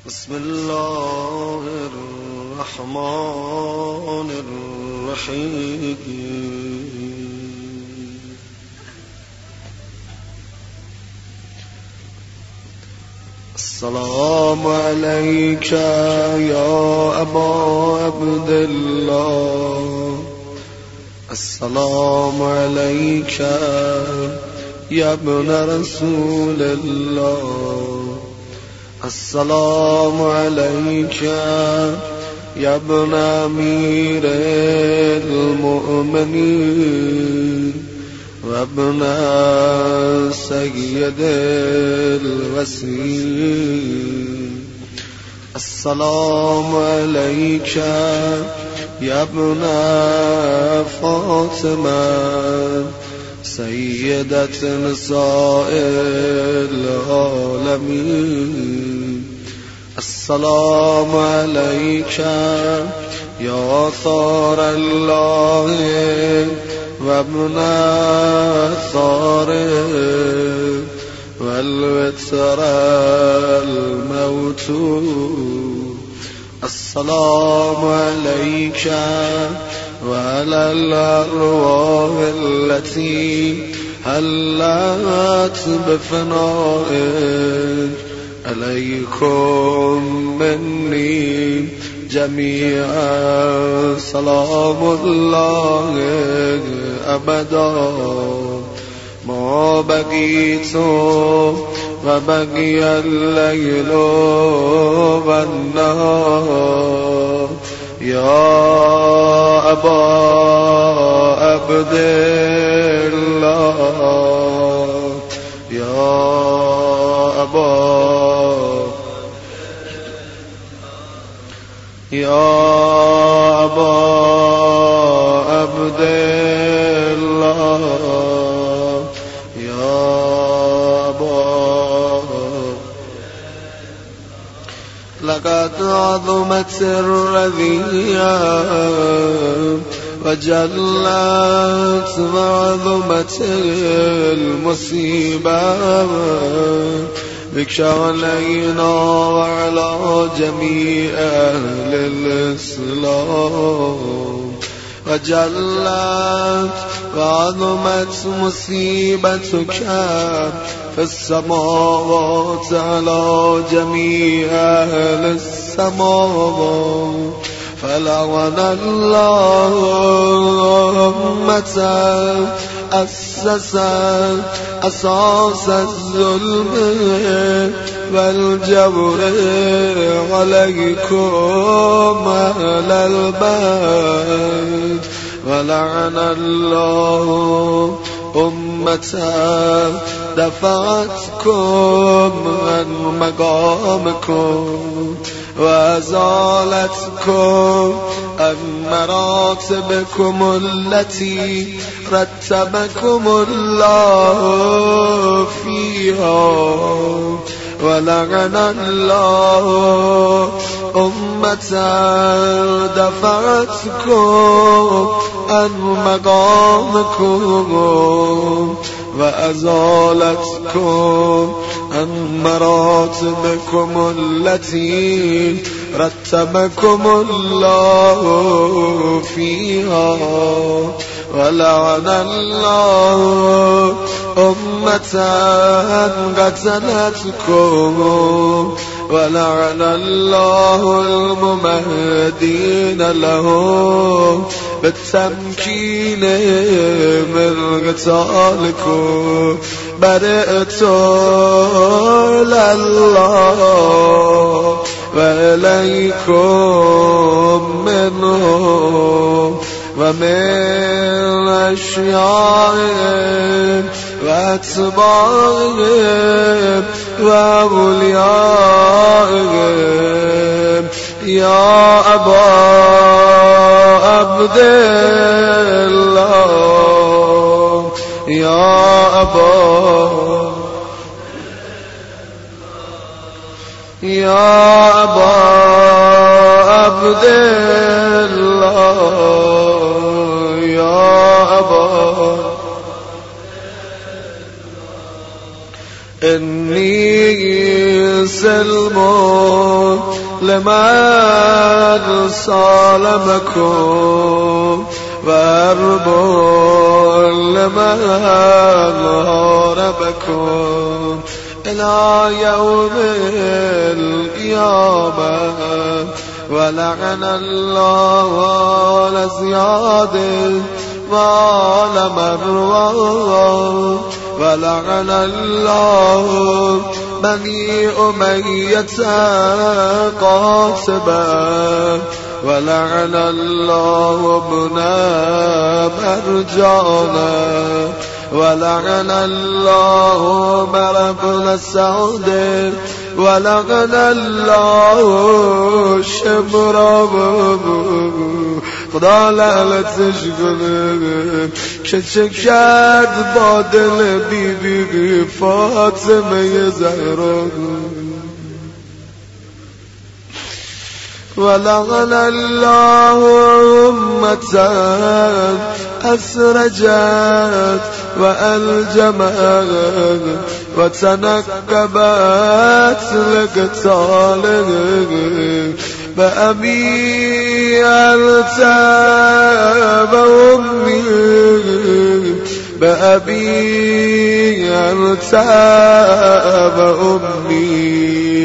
بسم الله الرحمن الرحيم. السلام عليك يا أبا عبد الله، السلام عليك يا ابن رسول الله، السلام عليك يا ابن أمير المؤمنين وابن سيد الوسيم، السلام عليك يا ابن فاطمة سيدة نساء العالمين، السلام عليك يا ثار الله وابن ثار والوتر الموت، السلام عليك وعلى الأرواح التي هلت بفنائك، عليكم مني جميعا سلام الله أبدا ما بقيت وبقي الليل والنهار، يا أبا عبد الله، يا أبا عبد الله، يا أبا لقد عظمت الرذية وجلت وعظمت المصيبة بك علينا وعلى جميع أهل الإسلام، وجلت وعظمت مصيبتك في السماوات على جميع أهل السماوات، فلعن الله أمة أسس أساس الظلم والجور عليكم أهل البيت، ولعن الله أمة دفعتكم عن مقامكم وأزالتكم عن مراتبكم التي رتبكم الله فيها، ولعن الله أمة دفعتكم عن مقامكم وأزالتكم عن مراتبكم التي رتبكم الله فيها، ولعن الله أمة قتلتكم، ولعن الله الممهدين لهم بالتمكين من قتالكم، برئت إلى الله وإليكم منهم ومن أشيائهم وأتباعهم وأوليائهم، يا أبا عبد الله، يا أبا عبد الله، يا أبا إني سلم لمن صالمكم وأرب لمن هاربكم إلى يوم القيامة ولعن الله لزياد وعلى مروان ولعن الله بني أمية قاتبا ولعن الله ابن مرجانا ولعن الله عمر بن سعد ولعن الله شمر خدا لعنتش کنه که چه کرد با دل بی فاطمه زهرا ولعن الله أمة أسرجت وألجمت وتنكبت لقتاله بأبي أرتاب أمي بأبي أرتاب أمي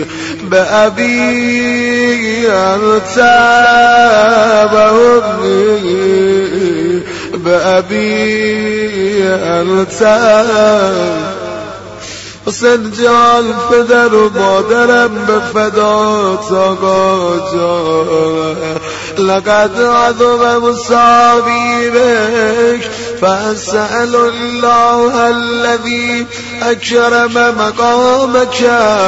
بأبي أرتاب أمي بأبي أرتاب حسین جان پدر و مادرم به فدات آقا جان لقد عظم مصابیبک فأسأل الله الذي أكرم مقامك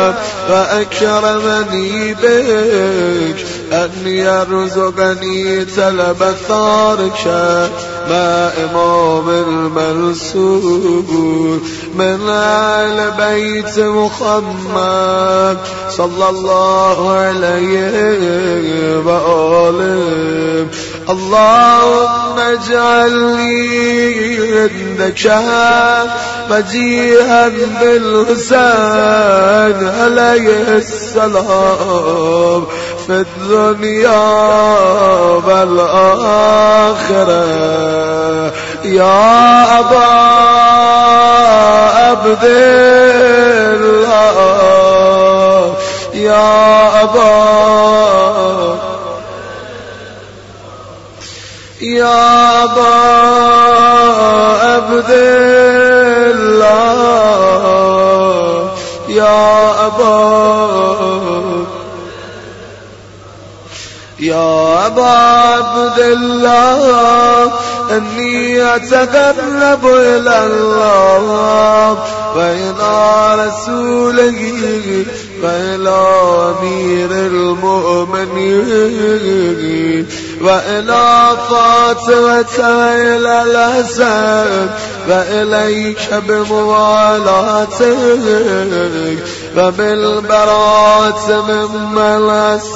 وأكرمني بك أن يرزقني طلب ثارك مع إمام المنصور من آل بيت محمد صلى الله عليه وآله اللهم اجعلني عندك وجيها بالحسين عليه السلام في الدنيا والآخرة يا أبا عبد الله يا أبا عبد الله يا أبا عبد الله إني أتقرب إلى الله وإلى رسوله وإلى أمير المؤمنين وإلى فاطمة وإلى الحسن وإليك بموالاتك وبالبراءة ممن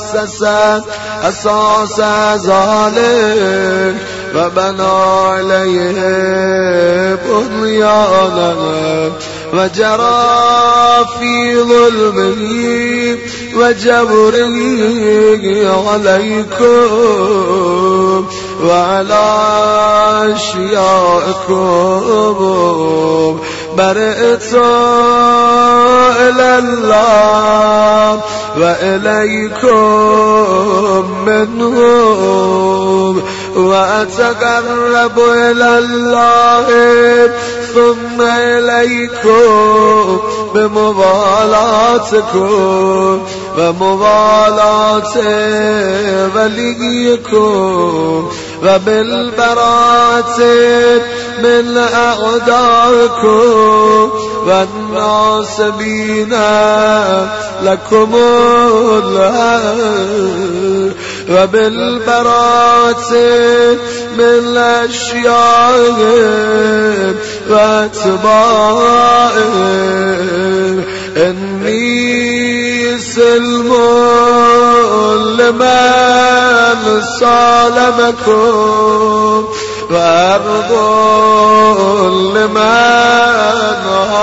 أساس ذلك وبنى عليه بنيانا وجرى في ظلمه وجبره عليكم وعلى أشيائكم برئت إلى الله وإليكم منهم وأتقرب إلى الله ثم إليكم بموالاتكم وموالاة وليكم وبالبراءة من أعدائكم والناصبين لكم الأمر وبالبراءة من أشيائهم وأتباعهم إني سلم لمن صالمكم وأرض لمن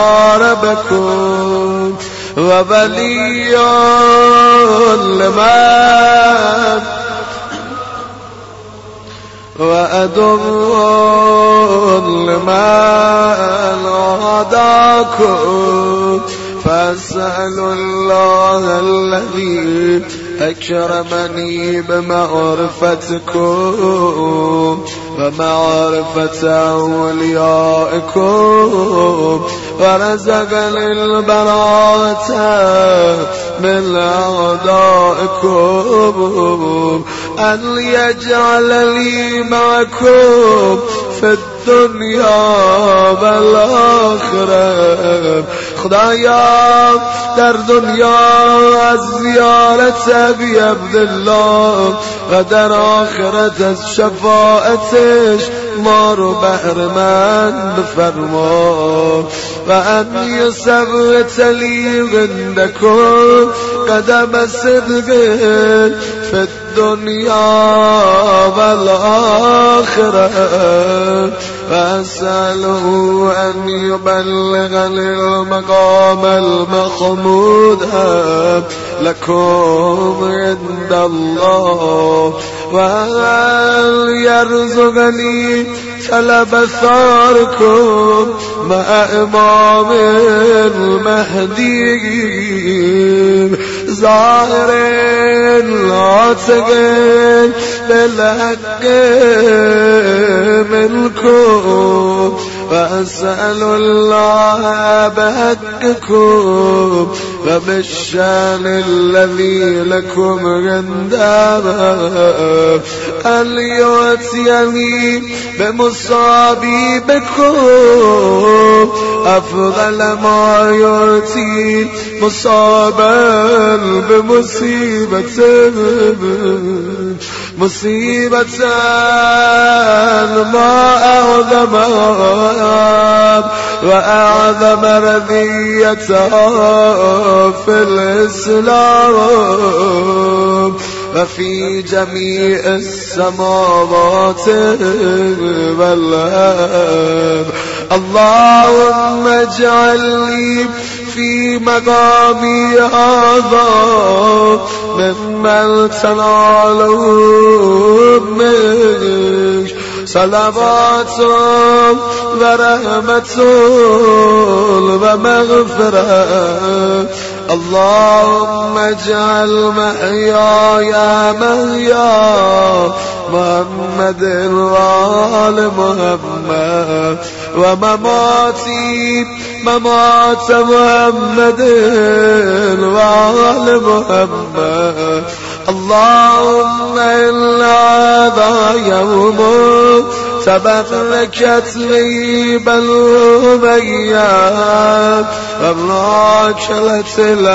حاربكم وولي لمن وأدر لمن عاداكم فأسأل الله الذي أكرمني بمعرفتكم ومعرفة أوليائكم ورزقني البراءة من أعدائكم أن يجعل لي معكم في الدنيا والآخرة. خدایا در دنیا از زیارت ابی عبدالله و در آخرت از شفاعتش ما رو بهره‌مند بفرما و ان یثبت لی عندکم قدم صدق فی الدنیا والآخرة وأسأله أن يبلغني المقام المحمود لكم عند الله وأن يرزقني طلب ثاركم مع إمام المهدي ظاهر ناطق بالحق منكم وأسأل الله بحقكم وبالشان الذي لكم عندما أن يؤتيني بمصابيبكم أفضل ما يؤتي مصابا بمصيبة ما أعظمها وأعظم رذيتها في الإسلام وفي جميع السماوات والأرض. اللهم اجعلني في مقامي هذا ممن تناله منك صلوات ورحمة ومغفرة. اللهم اجعل محياي محيا محمد وآل محمد ومماتي ممات محمد وآل محمد. اللهم إن هذا يوم تبركت لي بنو أمية وراكلت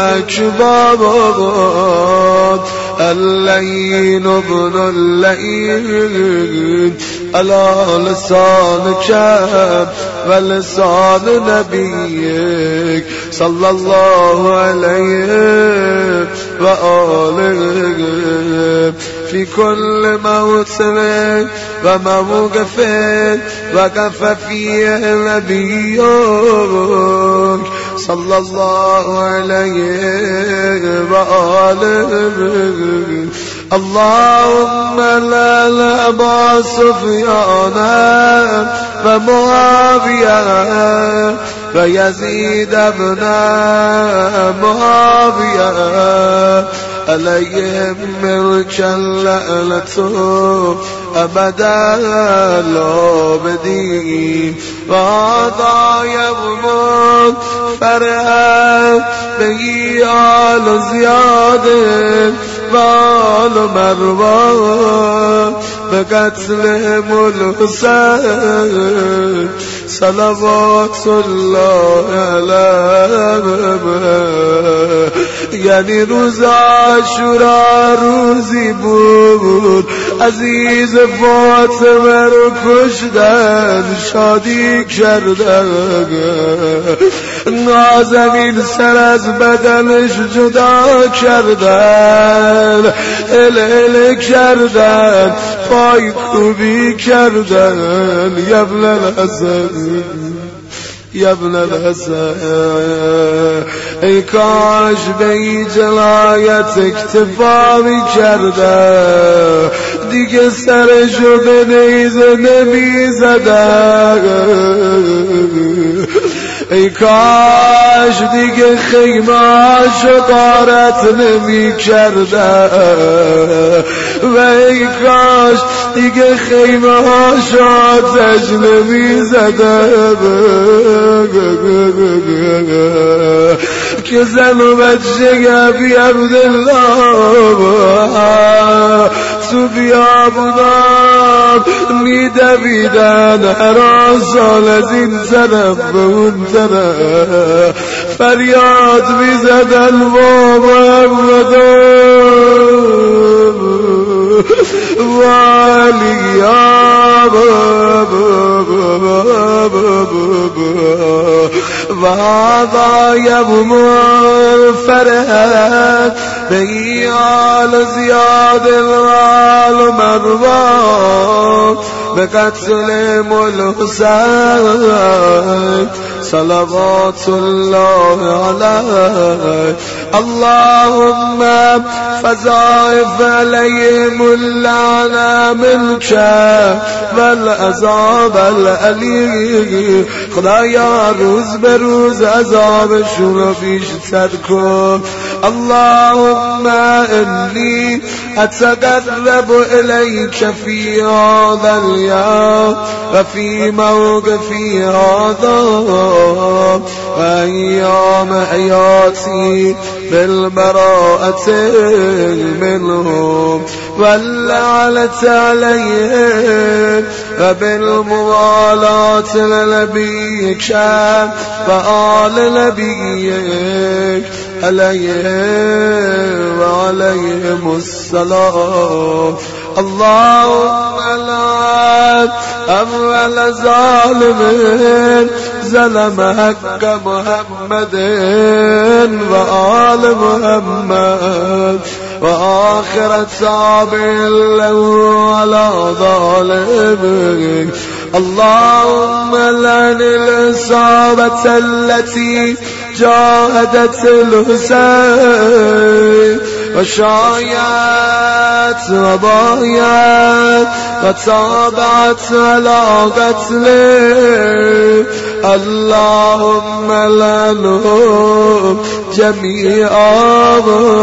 الأكباد اللين ابن اللين على لسانك ولسان نبيك صلى الله عليه وآله في كل موسم وموقف وقف فيه نبيك صلى الله عليه وآله. اللهم لا لأبا سفيان ومعاوية ويزيد بن معاوية عليهم ملك اللعنة أبدا الآبدين. وهذا يوم فرح به آل زياد وآل مروان بقتلهم الحسين صلوات الله علیه. یعنی روز عاشورا روزی بود عزیز فاطمه رو کشتن، شادی کردن، نازنین سر از بدنش جدا کردن، اله کردن، پای کوبی کردن. یبن الحسن یبن الحسن، ای کاش به این جلایت اکتفا می کرده، دیگه سرشو به نیزه نمی زده. ای کاش دیگه خیمه‌اشو غارت نمی کرده و ای کاش دیگه خیمه‌اشو آتش نمی زده که زن و بچه ابی عبدالله تو بیابونم می دویدن، هر سال از این طرف به اون طرف فریاد می زدن و محمد والی و هذا یوم الفرح بیال زیاد الوال مروان بقتل الحسین صلوات الله علیه. اللهم فضائف علیهم اللعنة منك والعذاب العلی. خدایا روز به روز عذابشون رو بیشتر کن. اللهم انی اتقرب الیک فی هذا اليوم و فی موقفی هذا و ایام حیاتی بالبراءة منهم واللعنة عليهم وبالموالاة لنبيك وآل نبيك عليهم وعليهم السلام. اللهم لعن أول ظالم ظلم حق محمد وآل محمد وآخر تابع له على ظالمك. اللهم لعن الإصابة التي جاهدت الحسين وشايت وبايت وتابعت على قتله. اللهم لعنهم جمیعا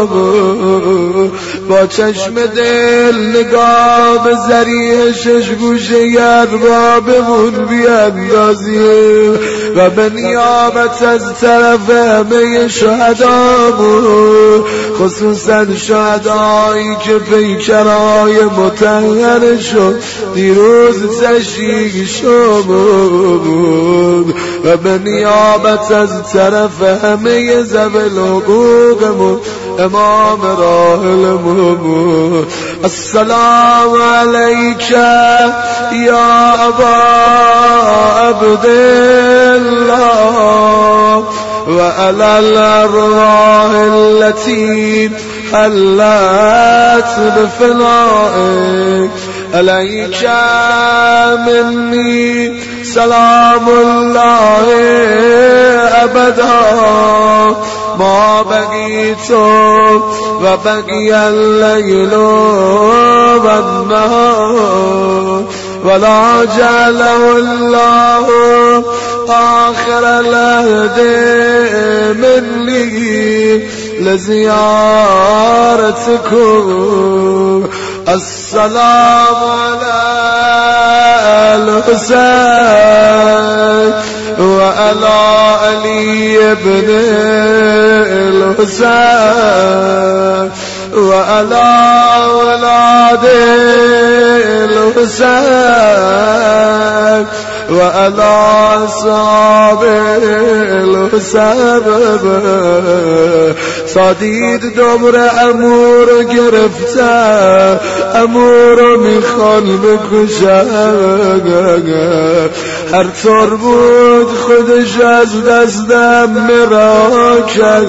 با چشم دل نگاه به ذریع شش گوشه اربابمون بیاندازیم و به نیابت از طرف همه شهدامون، خصوصا شهدایی که پیکرهای مطهرشون دیروز تشییع شد و به نیابت از طرف همه ذوی الحقوقمون، امام راحلمون. السلام علیک یا ابا عبدالله و علی الارواح التي حلت بفنائك. علیک منی سلام الله ابدا ما بقیت و بقی اللیل و النهار ولا جعله الله آخر العهد منی لزیارتكم. السلام على الحسين وعلى علي بن الحسين وعلى ولاد الحسين وعلى أصحاب الحسين صدید دمر امور گرفته امور میخوان بکشه هر طور بود خودش از دستم مراکه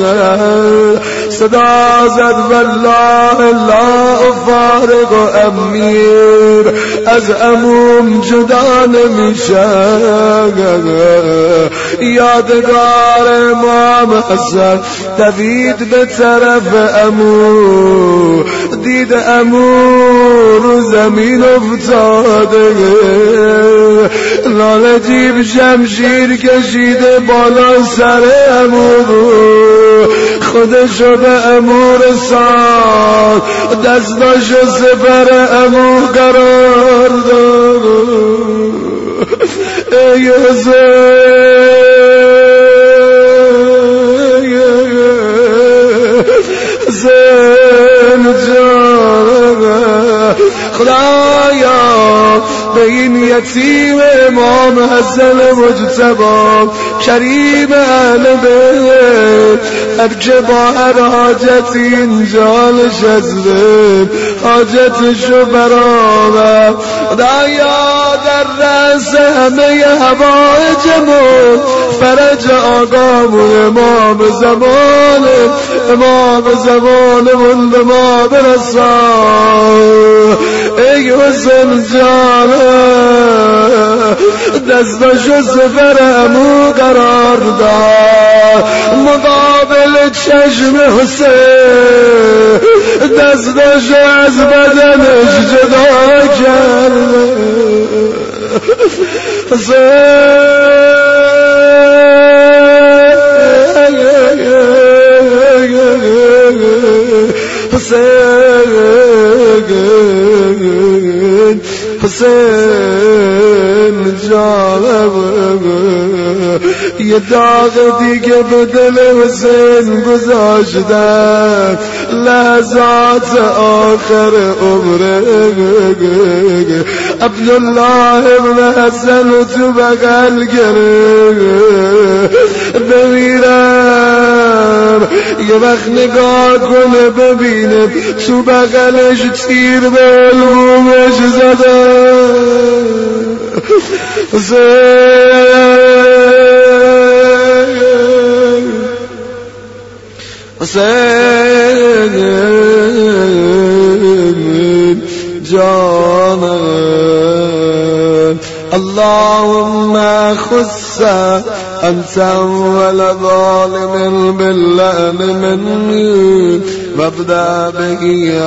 صدا زد والله لا افارق امیر از اموم جدا نمیشه یادگار امام حسن دوید به طرف امو دید امو رو زمین افتاده لالجیب شمشیر کشیده بالا سر امو خودشو به امو رساند دستاشو سپر امو قرار داد ای حسین جان خدایا به این یتیم امام حسن مجتبی کریم اهل بیت هر که با هر حاجتی اینجا نشسته حاجتشو برآورد خدایا در رأس همه حوائجمون فرج آقامون امام زمانمون به ما برسان ای حسین جان دستاشو سفر امو قرار داد مقابل چشم حسین دستاشو از بدنش جدا کرده حسین جانم یه داغ دیگه به دل حسین گذاشتن لحظات آخر عمره عبدالله ابن حسن تو بغل گرفت بمیرم یه وقت نگاه کنه ببینه تو بغلش تیر به علومش زده حسین جانم اللهم خص أنت أول ظالم باللعن مني وابدأ به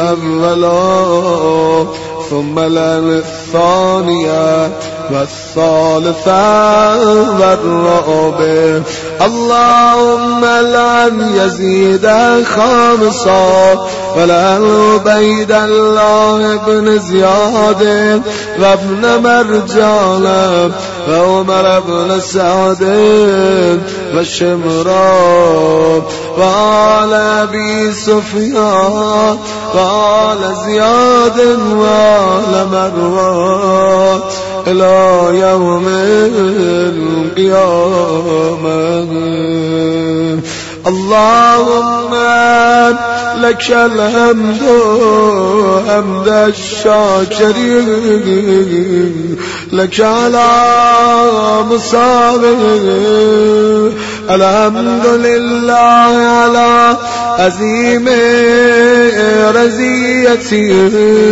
أولا ثم لعن الثانية والثالثة والرابع اللهم لعن يزيد خامسا ولعن عبيد الله بن زياد وابن مرجان وعمر بن سعد وشمران وآل أبي سفيان وآل زياد وآل مروان إلى يوم القيامة اللهم لك الحمد حمد الشاكرين لك على مصابه الحمد لله على عظيم رزيته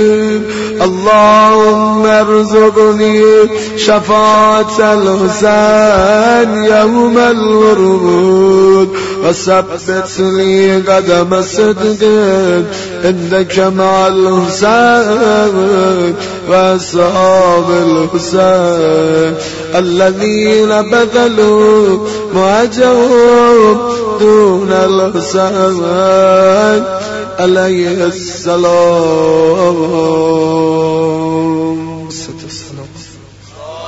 اللهم ارزقني شفاعة الحسين يوم الورود وثبت لي قدم صدق عندك مع الحسين وأصحاب الحسين الذين بذلوا مهجهم دون الحسين عليه السلام.